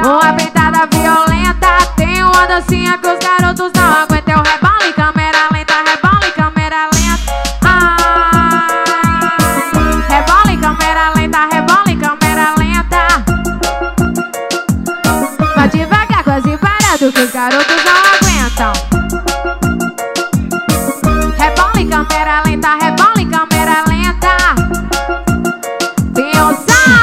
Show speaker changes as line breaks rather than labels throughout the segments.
Uma peitada violenta, tem uma dancinha que os garotos não aguentam. Eu rebolo em câmera lenta, rebolo em câmera lenta. Ai, rebolo em câmera lenta, rebolo em câmera lenta. Vai devagar, quase parado, que os garotos não aguentam. Rebolo em câmera lenta, rebolo em câmera lenta. Tem os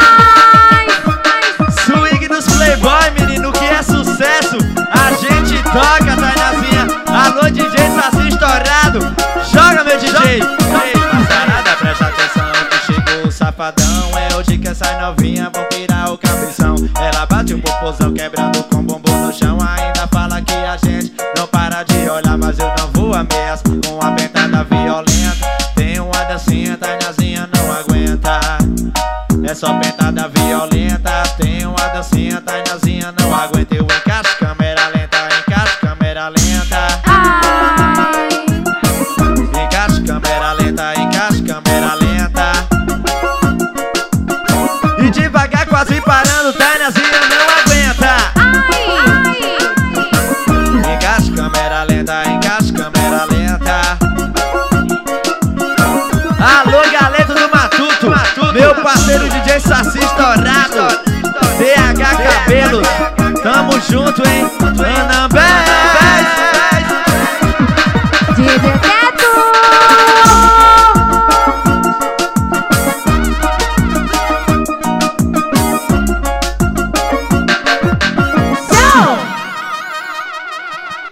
swing dos playboy, menino, que é sucesso. A gente toca, Tainazinha. Alô, DJ Saci estourado. Joga, meu DJ. Passarada, presta atenção que chegou o safadão. É hoje que essa novinha vão pirar o cabeção. Ela bate o popozão quebrando com bumbum no chão. Ainda fala que a gente não para de olhar, mas eu não vou ameaçar com a pentada violenta. Tem uma dancinha, Tainazinha não aguenta. É só pentada violenta. Tem uma dancinha, Tainazinha não aguenta. Eu encaixo câmera lenta, encaixo câmera lenta. Encaixo câmera lenta, encaixo câmera lenta. E devagar, quase parando, Tainazinha não aguenta. Encaixo câmera lenta, encaixo câmera lenta. Alô, galera do Matuto, meu parceiro DJ Saci estourado, DH Cabelo, tamo junto, hein?